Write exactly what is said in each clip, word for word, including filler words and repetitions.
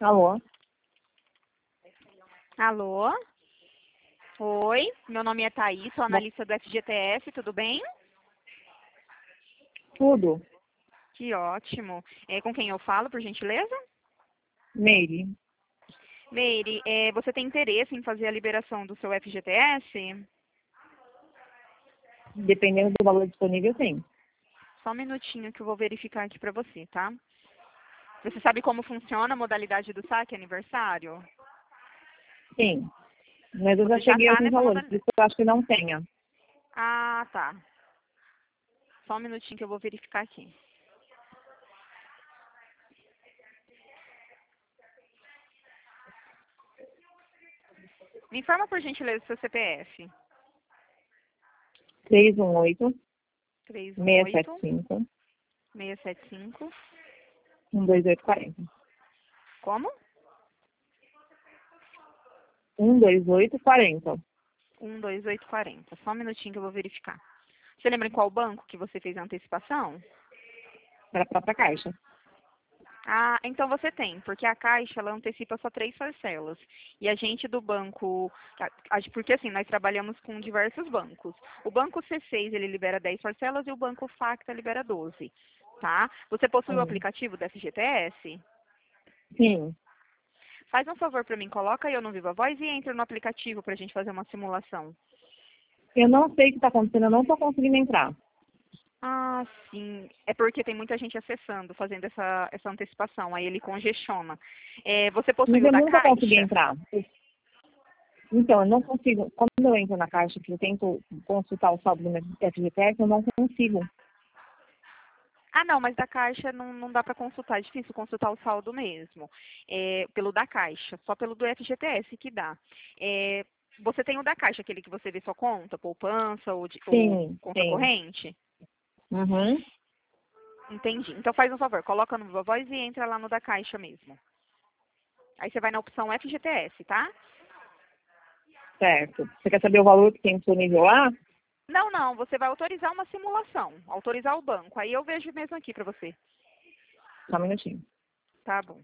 Alô? Alô? Oi, meu nome é Thaís, sou analista do F G T S, tudo bem? Tudo. Que ótimo. É, com quem eu falo, por gentileza? Meire. Meire, é, você tem interesse em fazer a liberação do seu F G T S? Dependendo do valor disponível, sim. Só um minutinho que eu vou verificar aqui para você, tá? Você sabe como funciona a modalidade do saque aniversário? Sim. Mas eu já Você já cheguei está aos nessa valores, por modalidade? isso eu acho que não tenha. Ah, tá. Só um minutinho que eu vou verificar aqui. Me informa, por gentileza, o seu C P F. três um oito, três um seis sete oito, cinco, seis sete cinco. um dois oito quatro zero. Como? um dois oito quatro zero. um dois oito quatro zero. Só um minutinho que eu vou verificar. Você lembra em qual banco que você fez a antecipação? Para a própria caixa. Ah, então você tem, porque a Caixa, ela antecipa só três parcelas. E a gente do banco, a- a- porque assim, nós trabalhamos com diversos bancos. O banco C seis, ele libera dez parcelas e o banco Facta libera doze, tá? Você possui o Sim. aplicativo da F G T S? Sim. Faz um favor para mim, coloca eu no Viva Voz e entra no aplicativo para a gente fazer uma simulação. Eu não sei o que está acontecendo, eu não estou conseguindo entrar. Ah, sim. É porque tem muita gente acessando, fazendo essa, essa antecipação. Aí ele congestiona. É, você possui Mas o eu da nunca consegui Caixa? entrar. Então, eu não consigo. Quando eu entro na caixa, que eu tento consultar o saldo do meu F G T S, eu não consigo. Ah, não, mas da Caixa não, não dá para consultar. É difícil consultar o saldo mesmo. É, pelo da Caixa, só pelo do F G T S que dá. É, você tem o da Caixa, aquele que você vê sua conta, poupança ou, de- ou Sim, conta sim. corrente? Uhum. Entendi. Então faz um favor, coloca no Viva Voz e entra lá no da Caixa mesmo. Aí você vai na opção F G T S, tá? Certo. Você quer saber o valor que tem disponível lá? Não, não, você vai autorizar uma simulação, autorizar o banco. Aí eu vejo mesmo aqui para você. Só um minutinho. Tá bom.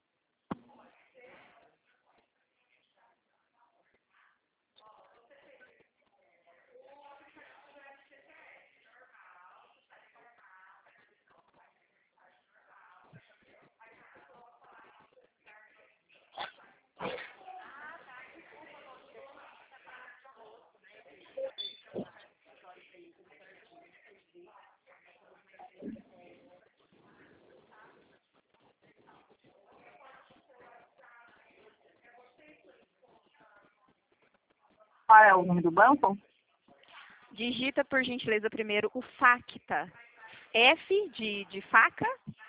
Qual é o nome do banco? Digita, por gentileza, primeiro o Facta. F de, de faca,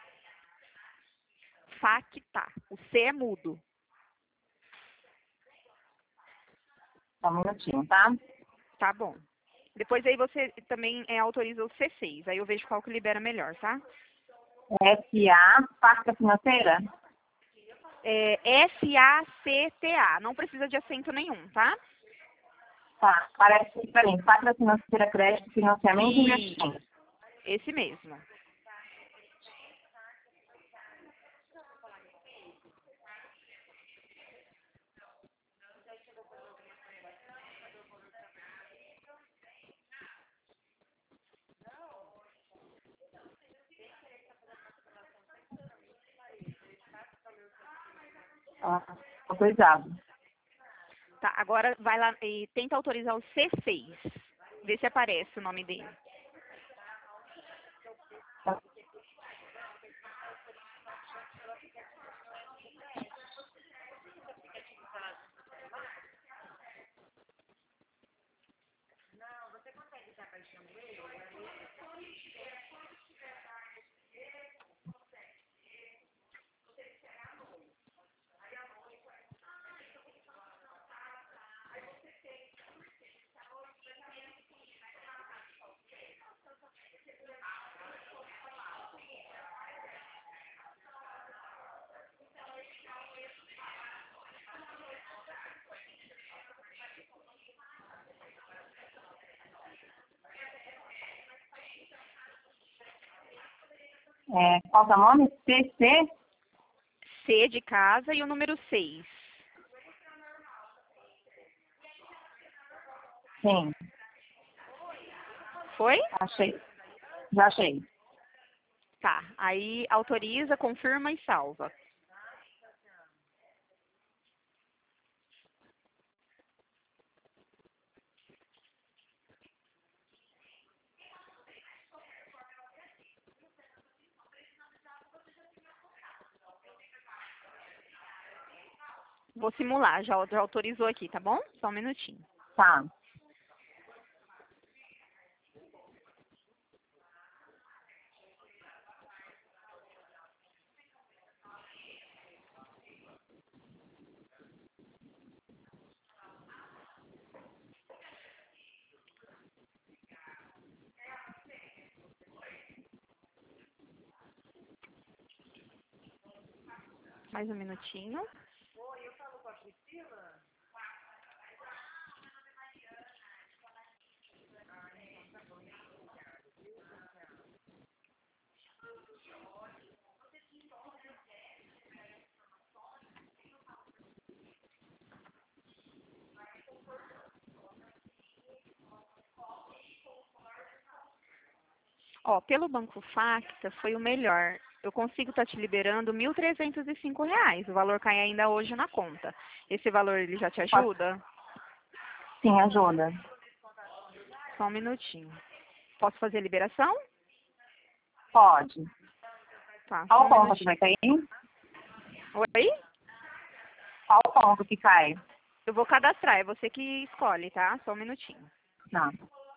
Facta. O C é mudo. Só um minutinho, tá? Tá bom. Depois aí você também é, autoriza o C seis. Aí eu vejo qual que libera melhor, tá? S A, Pasta Financeira? É S A C T A. Não precisa de acento nenhum, tá? Tá, parece pra mim. Pasta Financeira, Crédito, Financiamento e E Investimento. esse mesmo. Ah, autorizado. Tá, agora vai lá e tenta autorizar o C seis. Vê se aparece o nome dele. É, qual que é o nome? C C? C de casa e o número seis. Sim, Foi? achei. Já achei. Tá. Aí autoriza, confirma e salva. Vou simular, já, já autorizou aqui, tá bom? Só um minutinho. Tá. Mais um minutinho. Ó, pelo Banco Facta foi o melhor. Eu consigo estar te liberando mil trezentos e cinco reais. O valor cai ainda hoje na conta. Esse valor ele já te ajuda? Sim, ajuda. Só um minutinho. Posso fazer a liberação? Pode. Tá, só Qual um ponto que minutinho. vai cair? Oi? Qual ponto que cai? Eu vou cadastrar, é você que escolhe, tá? Só um minutinho. Tá.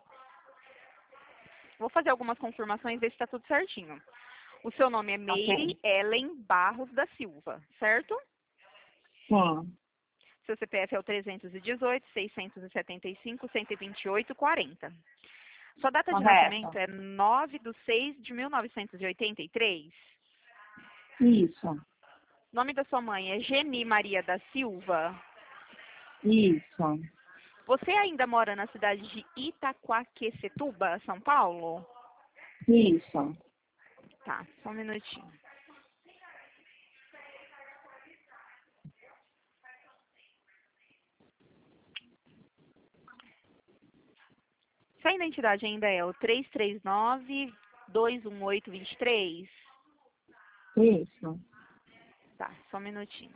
Vou fazer algumas confirmações, ver se está tudo certinho. O seu nome é Meire Ok. Ellen Barros da Silva, certo? Sim. Seu C P F é o trezentos e dezoito, seiscentos e setenta e cinco, cento e vinte e oito, quarenta. Sua data de nascimento Correto. é nove de seis de mil novecentos e oitenta e três. Isso. O nome da sua mãe é Geni Maria da Silva. Isso. Você ainda mora na cidade de Itaquaquecetuba, São Paulo? Isso. Tá, só um minutinho. Sua identidade ainda é o três três nove, dois um oito, dois três? Isso. Tá, só um minutinho.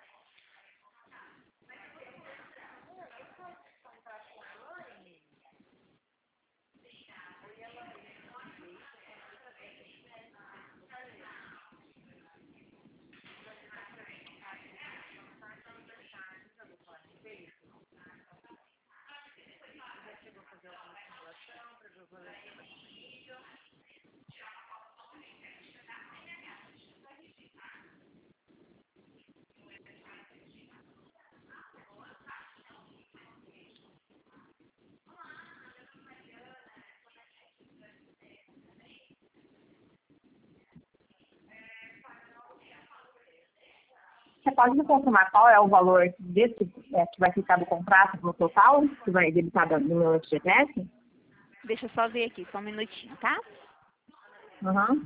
Você pode me confirmar qual é o valor desse é, que vai ficar do contrato no total, que vai debitar do meu F G T S? Deixa eu só ver aqui, só um minutinho, tá? Uhum.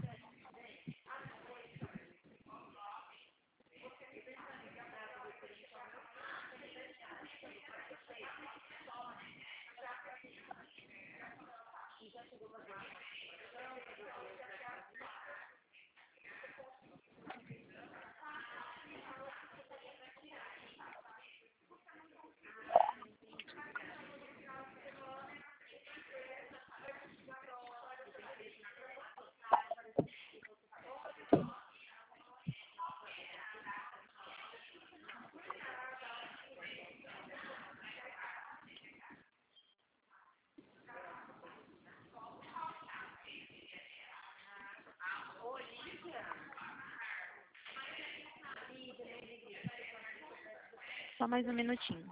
Só mais um minutinho.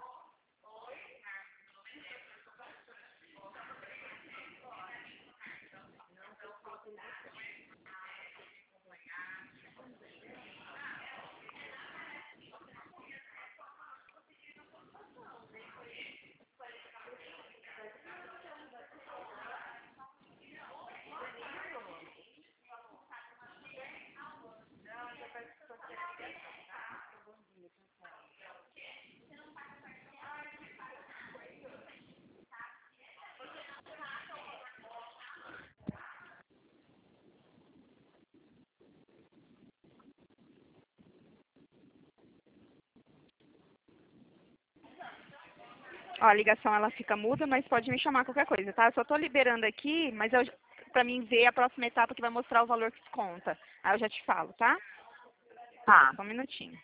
Ó, a ligação ela fica muda, mas pode me chamar qualquer coisa, tá? Eu só tô liberando aqui, mas eu, pra mim ver a próxima etapa que vai mostrar o valor que desconta. Aí eu já te falo, tá? Tá. Só um minutinho.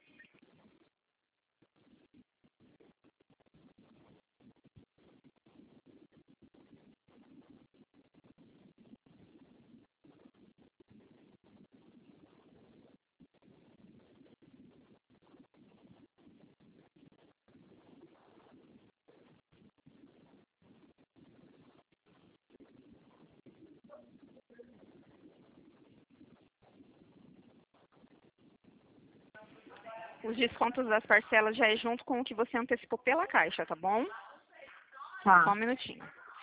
Os descontos das parcelas já é junto com o que você antecipou pela Caixa, tá bom? Só Tá. um minutinho.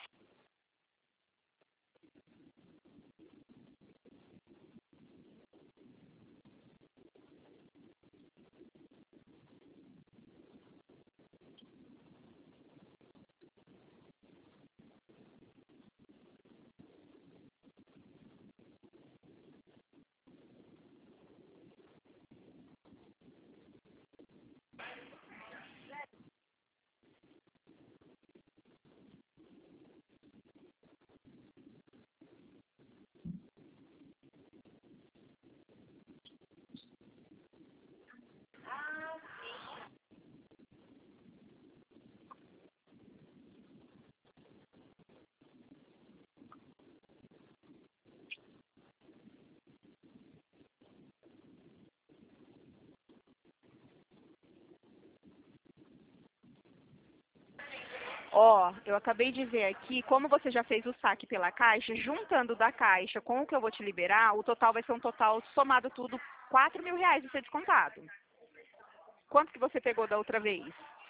Ó, eu acabei de ver aqui, como você já fez o saque pela Caixa, juntando da Caixa com o que eu vou te liberar, o total vai ser um total, somado tudo, quatro mil reais de ser descontado. Quanto que você pegou da outra vez?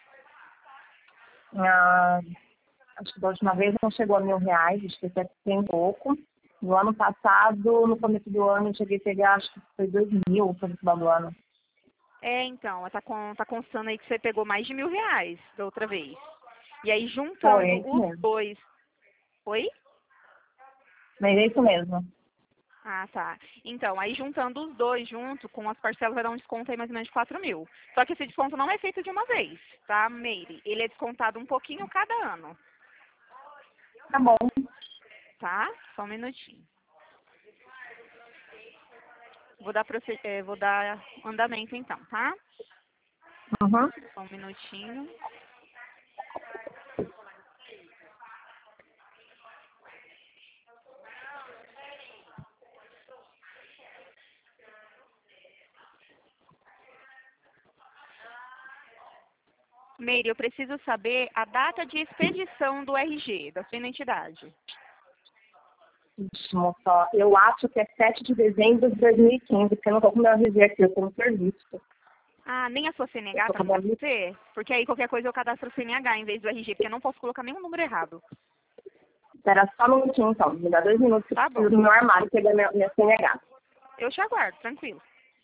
Ah, acho que da última vez não chegou a mil reais, acho que até tem um pouco. No ano passado, no começo do ano, eu cheguei a pegar, acho que foi dois mil no final do ano. É, então, tá, com, tá constando aí que você pegou mais de mil reais da outra vez. E aí, Foi, juntando é isso os mesmo. dois... Oi? Mas é isso mesmo. Ah, tá. Então, aí juntando os dois junto, com as parcelas vai dar um desconto aí mais ou menos de quatro mil. Só que esse desconto não é feito de uma vez, tá, Meire? Ele é descontado um pouquinho cada ano, Tá bom. tá? Só um minutinho. Vou dar, proce- eh, vou dar andamento então, tá? Uhum. Só um minutinho. Meire, eu preciso saber a data de expedição do R G, da sua identidade. Ixi, moça, eu acho que é sete de dezembro de dois mil e quinze, porque eu não tô com meu R G aqui, eu tô no serviço. Ah, nem a sua Eu C N H tô tá com com meu R G. você? Porque aí qualquer coisa eu cadastro o C N H em vez do R G, porque eu não posso colocar nenhum número errado. Espera só um minutinho, então. Me dá dois minutos que eu Tá preciso bom. do meu armário pegar minha, minha C N H. Eu te aguardo, tranquilo.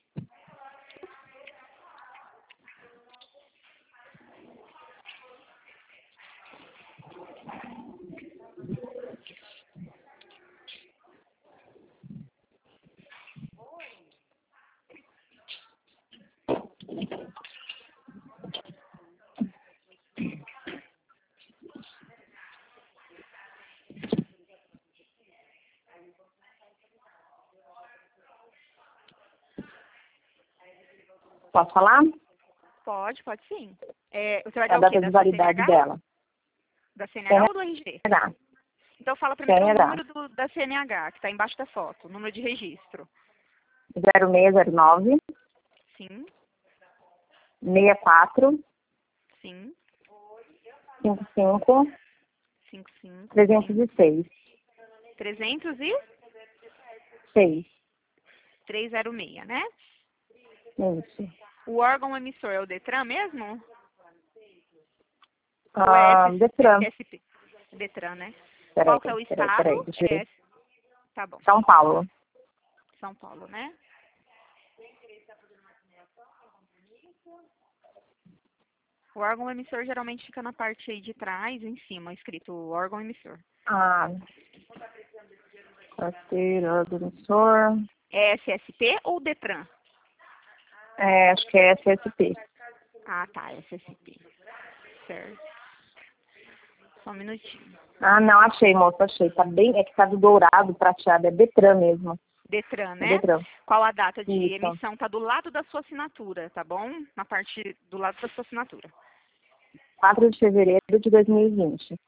Posso falar? Pode, pode sim. É, você vai É a dar o quê? data de Da sua validade C N H? dela. Da C N H ou do R G? C N H. Então fala primeiro o C N H. número do, da C N H, que está embaixo da foto, o número de registro. zero seis zero nove, Sim, seis quatro, sim, cinco cinco, cinco cinco, trezentos sim. e seis. trezentos e seis. trezentos e seis, né? Isso. O órgão emissor é o Detran mesmo? Ou é Ah, Detran. S S P? Detran, né? Peraí, Qual que é o peraí, estado? peraí. Deixa eu É ver. S- Tá bom. São Paulo. São Paulo, né? O órgão emissor geralmente fica na parte aí de trás, em cima, escrito órgão emissor. Ah, carteira do emissor. É S S P ou Detran? É, acho que é S S P. Ah, tá, S S P. Certo. Só um minutinho. Ah, não, achei, moça, achei. Tá bem, é que tá do dourado, prateado, é Detran mesmo. Detran, É né? Detran. Qual a data de Isso. emissão? Tá do lado da sua assinatura, tá bom? Na parte do lado da sua assinatura. quatro de fevereiro de dois mil e vinte.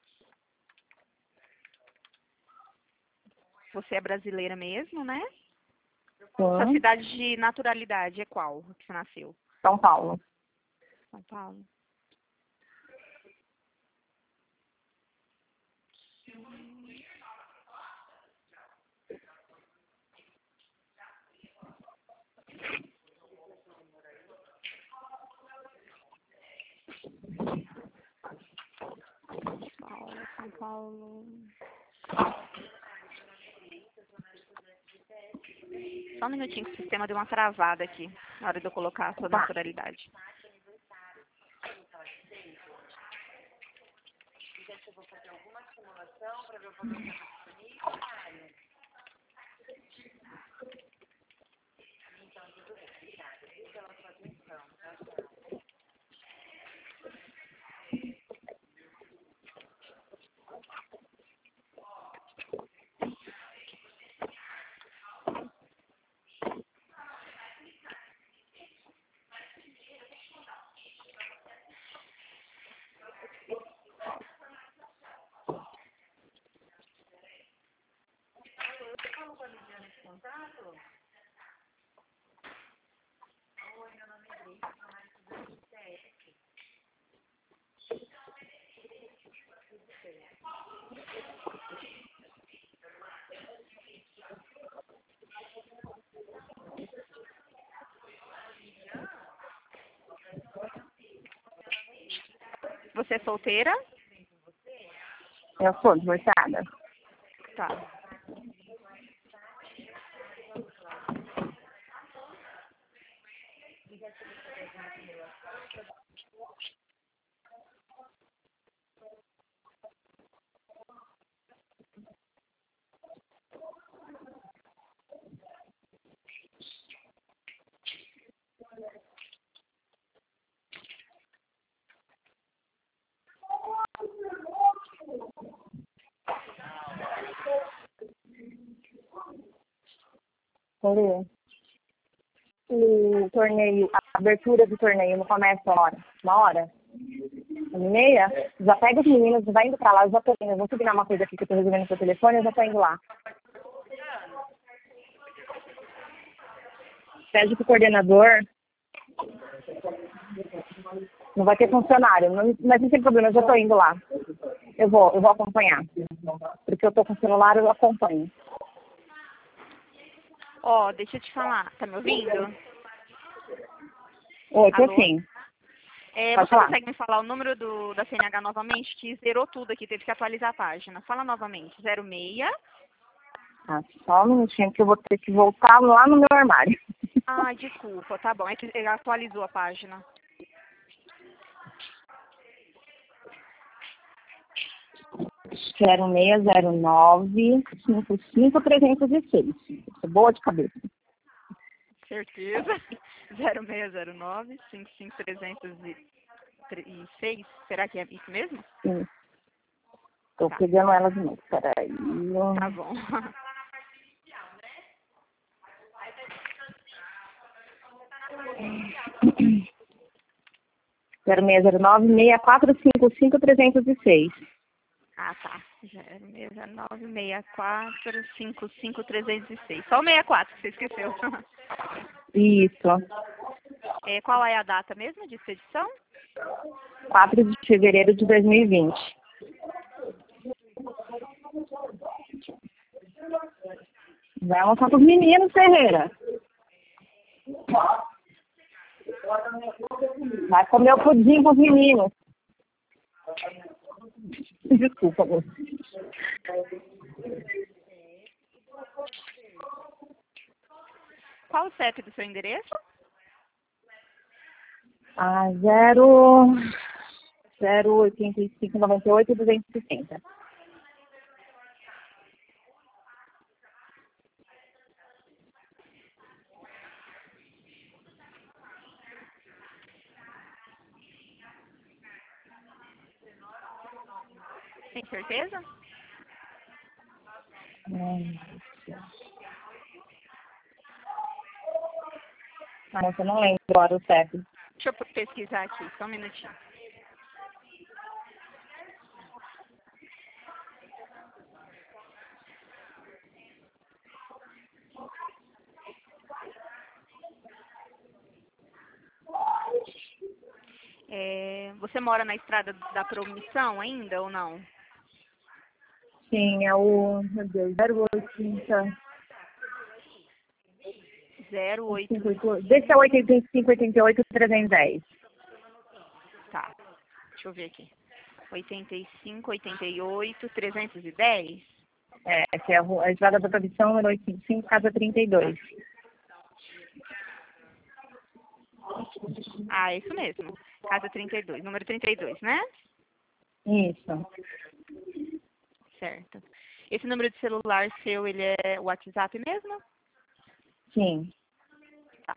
Você é brasileira mesmo, né? Sua Sim, cidade de naturalidade é qual que você nasceu? São Paulo. São Paulo. Paulo, São Paulo. Só um minutinho que o sistema deu uma travada aqui na hora de eu colocar a sua Tá. naturalidade. Você é solteira? Eu sou divorciada. Tá. Entendeu? O torneio, a abertura do torneio não começa uma hora? Uma hora? Uma e meia? Já pega os meninos, vai indo pra lá, eu já tô indo. Eu vou combinar uma coisa aqui que eu tô resolvendo no seu telefone, eu já tô indo lá. Pede pro coordenador. Não vai ter funcionário, não, mas não tem problema, eu já tô indo lá. Eu vou, eu vou acompanhar. Porque eu tô com o celular, eu acompanho. Ó, deixa eu te falar. Tá me ouvindo? Oi, tô Alô? sim. É, Pode você falar. consegue me falar o número do, da C N H novamente? Que zerou tudo aqui, teve que atualizar a página. Fala novamente. zero seis. Ah, só um minutinho que eu vou ter que voltar lá no meu armário. Ah, desculpa, tá bom. É que ele atualizou a página. zero seis zero nove cinco cinco três zero seis. Sou boa de cabeça. Certeza. zero seis zero nove cinco cinco três zero seis. Será que é isso mesmo? Sim. Tô Tá, pegando ela de novo. Peraí. tá bom. zero seis zero nove seis quatro cinco cinco três zero seis. Ah, tá. zero seis zero nove seis quatro cinco cinco três zero seis. Só o sessenta e quatro que você esqueceu. Isso. É, qual é a data mesmo de expedição? quatro de fevereiro de dois mil e vinte. Vai almoçar com os meninos, Ferreira. Vai comer o pudim com os meninos. Desculpa, moço. Qual o C E P do seu endereço? Ah, zero, zero oitenta e cinco noventa e oito duzentos e sessenta. Tem certeza? Hum. Ah, eu não lembro agora o C E P. Deixa eu pesquisar aqui, só um minutinho. É, você mora na estrada da Promissão ainda ou não? Sim, é o, meu Deus, zero oito trinta. zero oito. Deixa é o oitenta e cinco, oitenta e oito, trezentos e dez. Tá, deixa eu ver aqui. oitenta e cinco, oitenta e oito, trezentos e dez? É, que é a, rua, a estrada da Promissão, número oitenta e cinco, casa trinta e dois. Ah, isso mesmo. Casa trinta e dois, número trinta e dois, né? Isso. Certo. Esse número de celular seu, ele é o WhatsApp mesmo? Sim. Tá.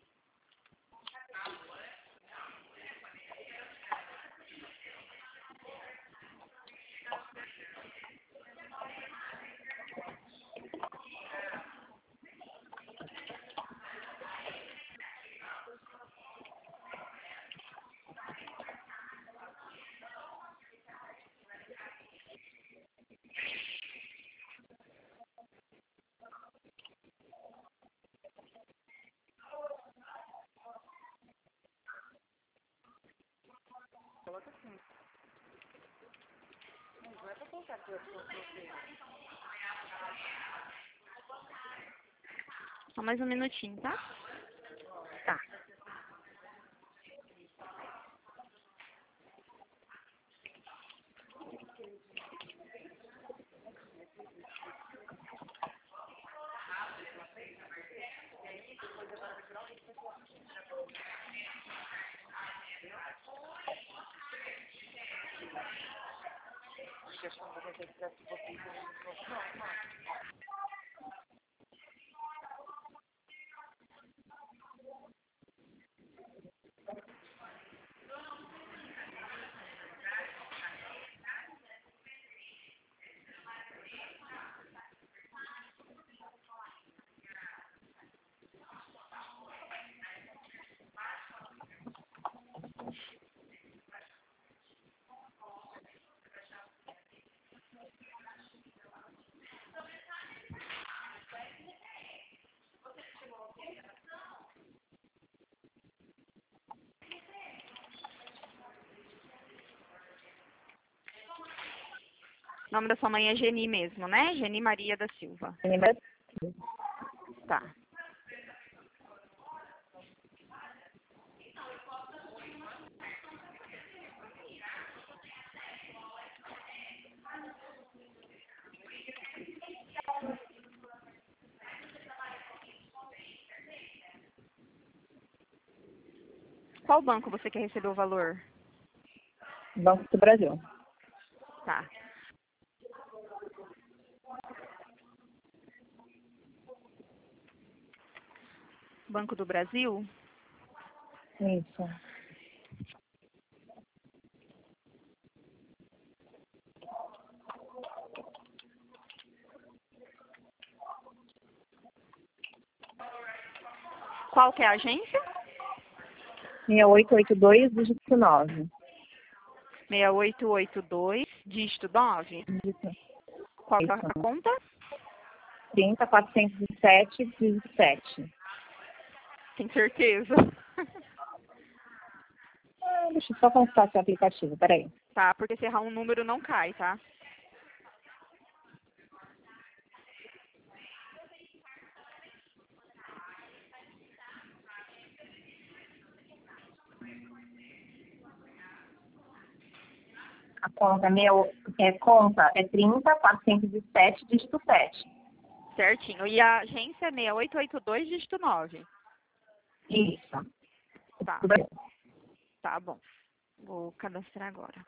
Só mais um minutinho, tá? Tá. O nome da sua mãe é Geni mesmo, né? Geni Maria da Silva. Lembra? Tá. Qual banco você quer receber o valor? Banco do Brasil. Tá. Banco do Brasil? Isso. Qual que é a agência? seis oito oito dois, dígito nove. seis oito oito dois, dígito nove. Isso. Qual que é Isso. a conta? trinta, quatrocentos e sete, dígito sete. Tem certeza? Ah, deixa eu só consultar seu aplicativo, peraí. Tá, porque se errar um número não cai, tá? A conta, meu, é, conta é trinta, quatrocentos e sete, dígito sete. Certinho. E a agência é seis oito oito dois, dígito nove. Isso. Tá, Do Brasil. tá bom. Vou cadastrar agora.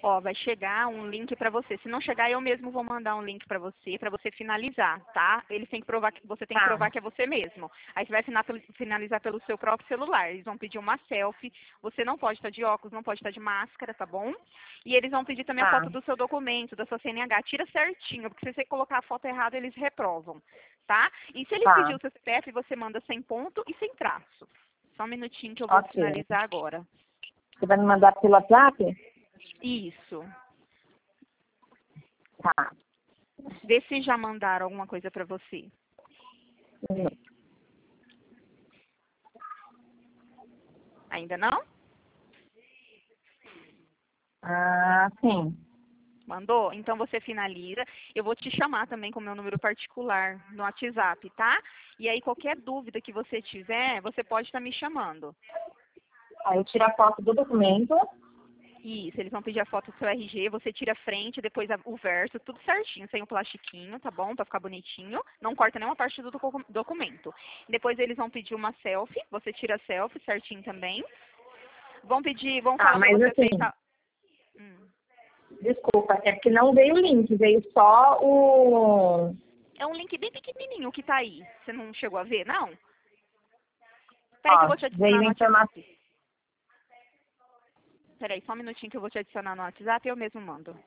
Ó, vai chegar um link para você. Se não chegar, eu mesmo vou mandar um link para você, para você finalizar, tá? Eles têm que provar que você tem que Tá, provar que é você mesmo. Aí você vai fina- finalizar pelo seu próprio celular. Eles vão pedir uma selfie. Você não pode estar de óculos, não pode estar de máscara, tá bom? E eles vão pedir também a tá, foto do seu documento, da sua C N H. Tira certinho, porque se você colocar a foto errada, eles reprovam, tá? E se eles tá. pedirem o seu C P F, você manda sem ponto e sem traço. Só um minutinho que eu vou Ok. finalizar agora. Você vai me mandar pelo WhatsApp? Isso. Tá. Vê se já mandaram alguma coisa para você. Hum. Ainda não? Ah, sim. Mandou? Então você finaliza. Eu vou te chamar também com o meu número particular no WhatsApp, tá? E aí qualquer dúvida que você tiver, você pode estar me chamando. Aí eu tiro a foto do documento. Isso, eles vão pedir a foto do seu R G, você tira a frente, depois a- o verso, tudo certinho, sem o plastiquinho, tá bom? Pra ficar bonitinho. Não corta nenhuma parte do docu- documento. Depois eles vão pedir uma selfie, você tira a selfie certinho também. Vão pedir, vão Tá, falar pra mas você assim, aceitar. Hum. desculpa, é porque não veio o link, veio só o. É um link bem pequenininho que tá aí. Você não chegou a ver, não? Peraí que eu Ó, vou te veio adicionar a no informação. WhatsApp. Peraí, só um minutinho que eu vou te adicionar no WhatsApp e eu mesmo mando.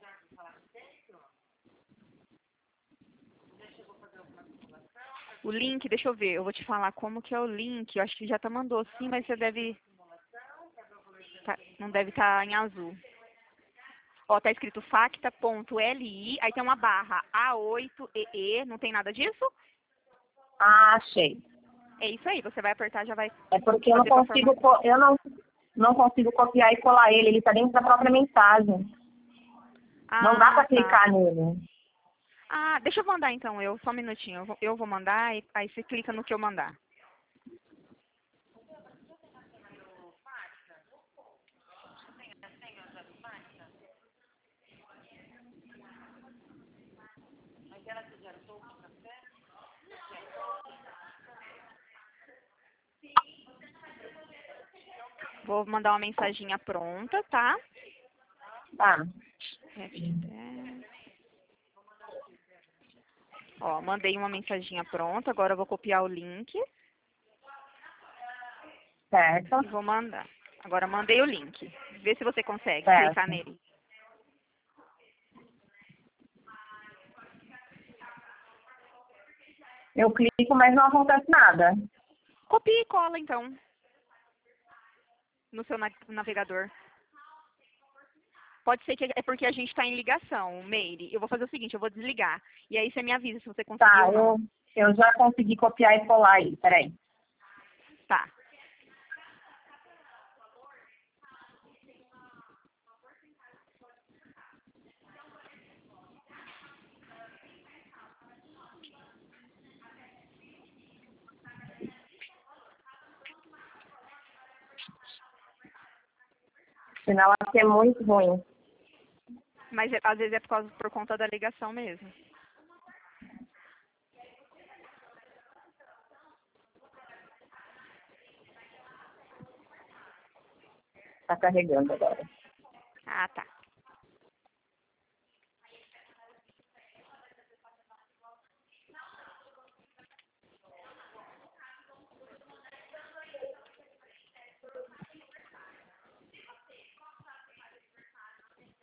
O link, deixa eu ver, eu vou te falar como que é o link. Eu acho que já tá mandou sim, mas você deve. tá- não deve estar em azul. Ó, tá escrito facta.li, aí tem uma barra A oito E E, não tem nada disso? Ah, achei. É isso aí, você vai apertar, já vai É porque eu não fazer com a consigo, formação. co- eu não, não consigo copiar e colar ele, ele tá dentro da própria mensagem. Não dá Ah, pra tá. clicar nele. Ah, deixa eu mandar então eu, só um minutinho. Eu vou, eu vou mandar, e aí você clica no que eu mandar. Vou mandar uma mensaginha pronta, tá? Tá, F dez. Ó, mandei uma mensaginha pronta, agora eu vou copiar o link certo, e vou mandar. Agora mandei o link. Vê se você consegue clicar certo. nele. Eu clico, mas não acontece nada. Copia e cola então no seu na- navegador. Pode ser que é porque a gente está em ligação, Meire. Eu vou fazer o seguinte, eu vou desligar. E aí você me avisa se você conseguiu Tá, ou não. eu, eu já consegui copiar e colar aí, peraí. Tá. Senão ela é muito ruim. Mas é- às vezes é por, causa, por conta da ligação mesmo. Tá carregando agora. Ah, tá.